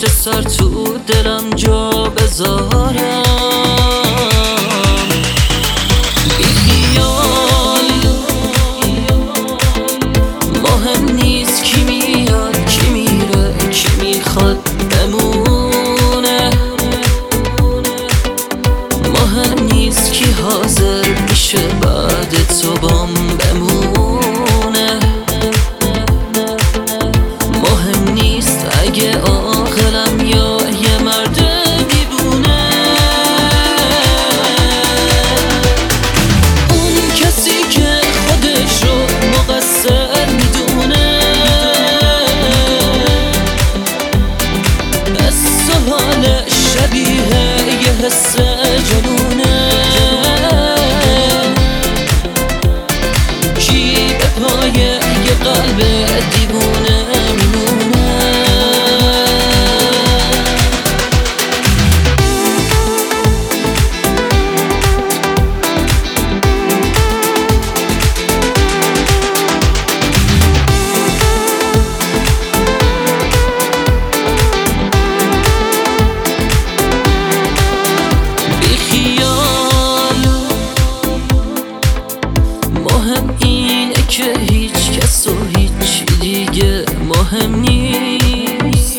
چه سر تو دلم جا بذارم. بی خیال مهم نیست کی میاد کی میره کی میخواد بمونه. مهم نیست کی حاضر میشه بعد تو بام بمونه. مهم نیست اگه عاقلم یا یه مرد دیوونه. اون کسی که خودش رو مقصر میدونه حس و حالش شبیه یه حس جنونه. کی به پای یه قلب دیوونه میمونه. مهم اینه که هیچ کس و هیچ دیگه مهم نیست.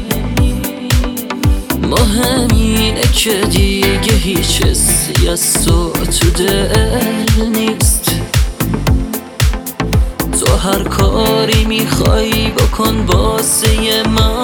مهم اینه که دیگه هیچ حسی از تو دل نیست. تو هر کاری میخوای بکن واسه من.